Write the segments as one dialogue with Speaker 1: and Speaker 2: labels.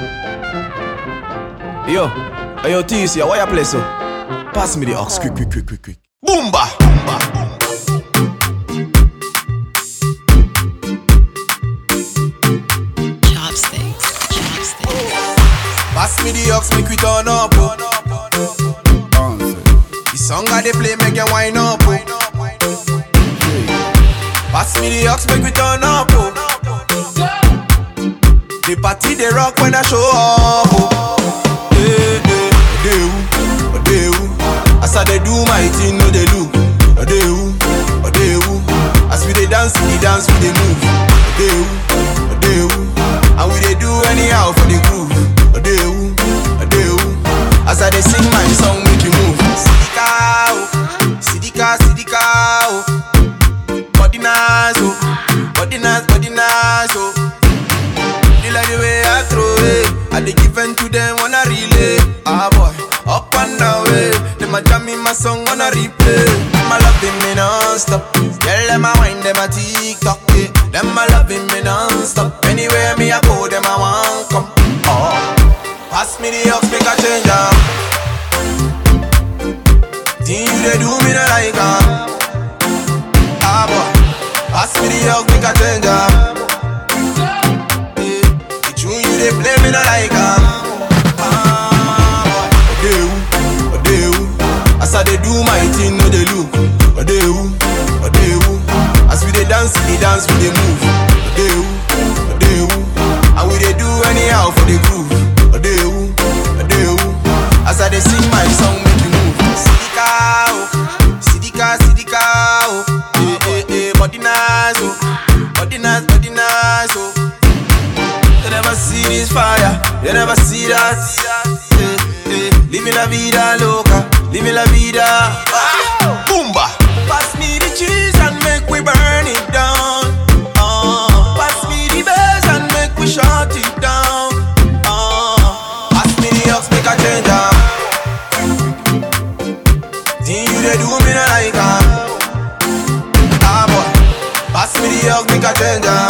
Speaker 1: Yo, yo, TC, why you play so? Pass me the ox, quick. Boomba!
Speaker 2: Chopsticks.
Speaker 1: Pass me the ox, make we turn up, oh. The song I they play, make you wind up, oh. Pass me the ox, make we turn up, oh. The party they rock when I show up, oh. As I they do my thing, no they do. As we they dance, we they move. And we they do anyhow for the groove. As I they sing my song, make you move. Sidika, oh. Body nice, oh. Body nice, oh. They like the way I throw it. I they give in to them on a relay. Ah boy, up and down way. Them a jam in my song on a replay. Them a loving me non-stop. Girl, them a wine, them a TikTok, yeah. Them a loving me non-stop. Anywhere me a go, them a want come. Oh, pass me the ox, make a change up. Thing you they do me no like ah boy, pass me the ox, make a change up. Yeah, the tune you they play me no like as I they do my thing, no they look. As we they dance, we they move. And we they do anyhow for the groove. As I they sing my song, make you move. Sidika, oh. Body nice, oh. Body nice, oh. You never see this fire, you never see that. Living la vida loca, living la vida. Boomba! Pass me the cheese and make we burn it down. Pass me the bass and make we shut it down. Pass me the ox, make a change up. Thing you they do me no like ah boy, pass me the ox, make a change up.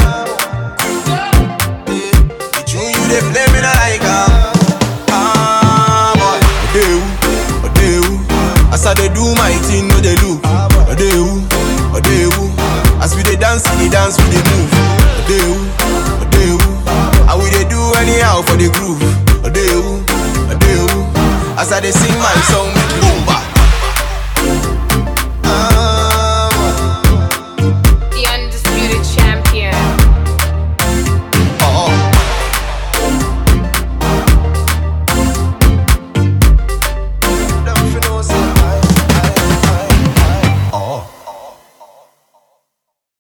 Speaker 1: The tune you they play me no like as I they do my thing, no they look. As we they dance, we they move. And we they do anyhow for the groove. As I they sing my song.